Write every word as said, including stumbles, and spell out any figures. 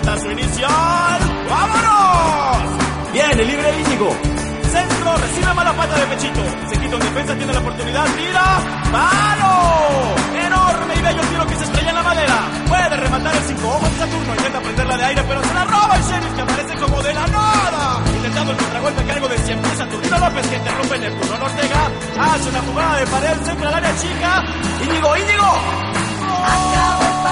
remata su inicial. ¡Vámonos! Viene libre Íñigo. Centro, recibe mala pata de pechito. Se quita un defensa, tiene la oportunidad, tira. ¡Palo! Enorme y bello tiro que se estrella en la madera. Puede rematar el cinco ojos de Saturno. Intenta prenderla de aire, pero se la roba el Sheriff, que aparece como de la nada. Intentando el contragolpe a cargo de siempre Saturnino López, que interrumpe Neptuno Ortega. Hace una jugada de pared, centra al área chica. Íñigo, Íñigo. Acabó.